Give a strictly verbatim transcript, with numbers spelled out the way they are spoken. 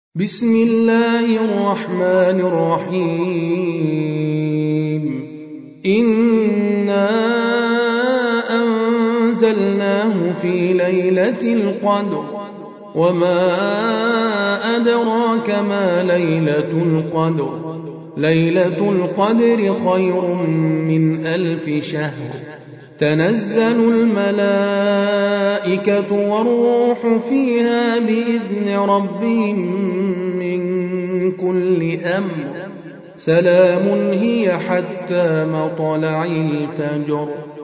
بسم الله الرحمن الرحيم إنا أنزلناه في ليلة القدر وما أدراك ما ليلة القدر ليلة القدر خير من ألف شهر تنزل الملائكة والروح فيها بإذن ربهم من كل أمر سلام هي حتى مطلع الفجر.